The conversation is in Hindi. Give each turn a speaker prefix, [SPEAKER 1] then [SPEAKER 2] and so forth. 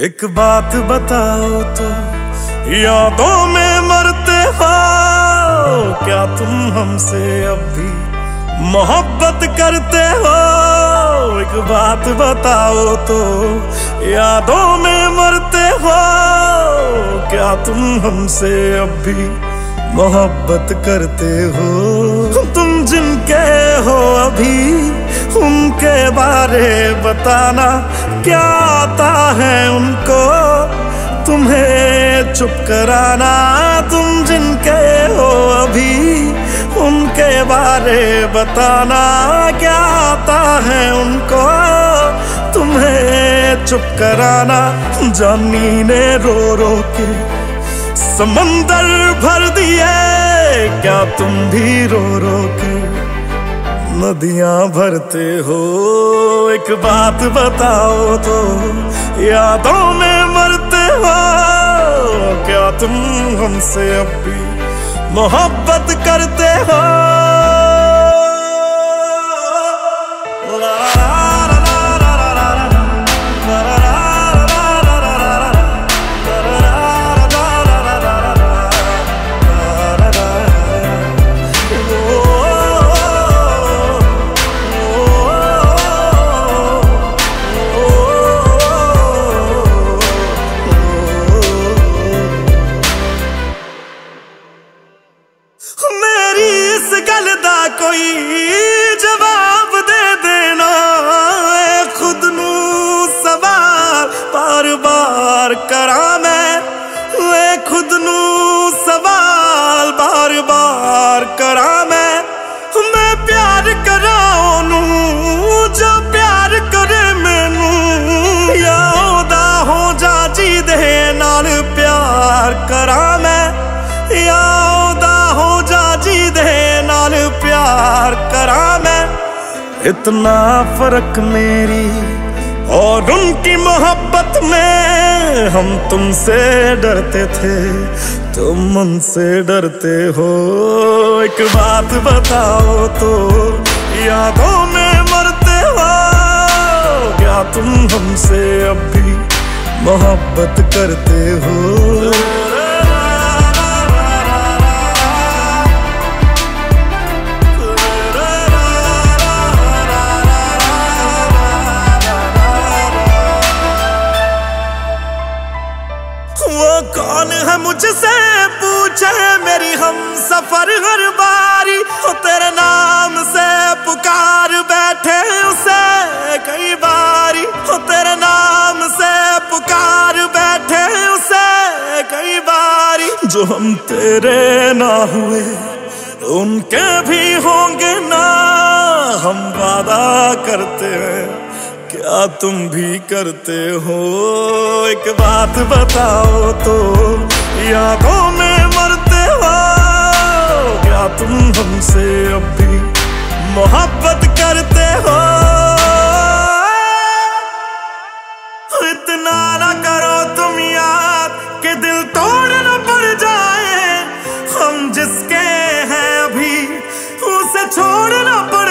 [SPEAKER 1] एक बात बताओ तो, यादों में मरते हो क्या तुम हमसे अब भी मोहब्बत करते हो? एक बात बताओ तो, यादों में मरते हो क्या तुम हमसे अब भी मोहब्बत करते हो? तुम जिनके हो अभी उनके बारे बताना, क्या आता है उनको तुम्हें चुप कराना? तुम जिनके हो अभी उनके बारे बताना, क्या आता है उनको तुम्हें चुप कराना? जानी ने रो रो के समंदर भर दिए, क्या तुम भी रो रो के नदियां भरते हो? एक बात बताओ तो, यादों में मरते हो क्या तुम हमसे अब भी मोहब्बत करते हो? मेरी इस गल दा कोई जवाब दे देना, खुद नू सवाल बार बार करा मैं, खुद नू सवाल बार बार करा मैं प्यार करा ओनू जो प्यार करे मैनू, या ओदा हो जा जी दे नाल प्यार करा मैं, या ओदा हो जा जी दे नाल प्यार करा मैं। इतना फर्क मेरी और उनकी मोहब्बत में, हम तुमसे डरते थे तुम उनसे डरते हो। एक बात बताओ तो, यादों में मरते हो क्या तुम हमसे अब भी मोहब्बत करते हो? वो कौन है मुझसे पूछे मेरी हम सफर हर बारी, हो तेरे नाम से पुकार बैठे उसे कई बारी, हो तेरे नाम से पुकार बैठे उसे कई बारी। जो हम तेरे ना हुए उनके भी होंगे ना, हम वादा करते हैं क्या तुम भी करते हो? एक बात बताओ तो, यादों में मरते हो क्या तुम हमसे अब भी मोहब्बत करते हो? इतना ना करो तुम याद कि दिल तोड़ न पड़ जाए, हम जिसके हैं अभी उसे छोड़ न पड़